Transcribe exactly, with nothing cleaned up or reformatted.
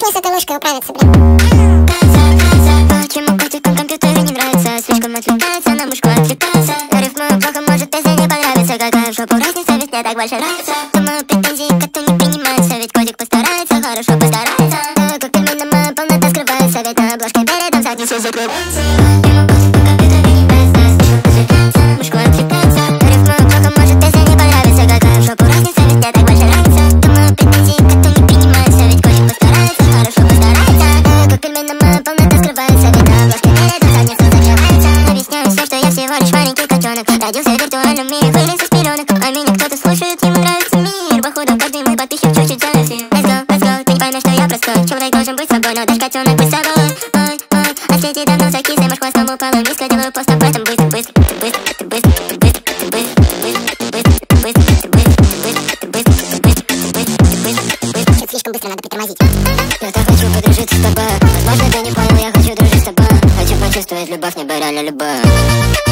с этой ложкой управиться, блин. Почему котикам компьютеры не нравятся? Слишком отвлекается, на мышку отвлекается. Рифмую плохо, может песня не понравится. Какая в жопу разница, ведь мне так больше нравится. Думаю, претензии к коту не принимаются, ведь котик постарается, хорошо постарается. Так как пельменом моя полнота скрывается, ведь на обложке передом задницу закрывается. Мышку отвлекается. Рифмую плохо, может песня не понравится. Какая в жопу разница, ведь мне так больше нравится. Думаю, претензии к коту не принимаются, ведь котик постарается, хорошо постарается. Так как пельменом моя полнота скрывается, ведь на обложке передом задницу закрывается. Объясняю все, что я всего лишь маленький котенок. Родился в виртуальном мире, вылез из пеленок. А меня кто-то слушает, ему нравится мир. Походу, каждый мой подписчик чуть-чуть зависит. Let's go, let's go, ты не поймешь, что я простой. Человек должен быть собой, но даже котенок быть собой. Ой, ой, а сети давно закисли, марш хвостом упала миска. Делаю пост об этом быстро, быстро, быстро, быстро, быстро, быстро, быстро, быстро, быстро, быстро. Слишком быстро, надо притормозить. Я так хочу подружиться с тобой. Возможно, ты не понял, я хочу дружить с тобой. Хочу почувствовать любовь, небо реально любовь.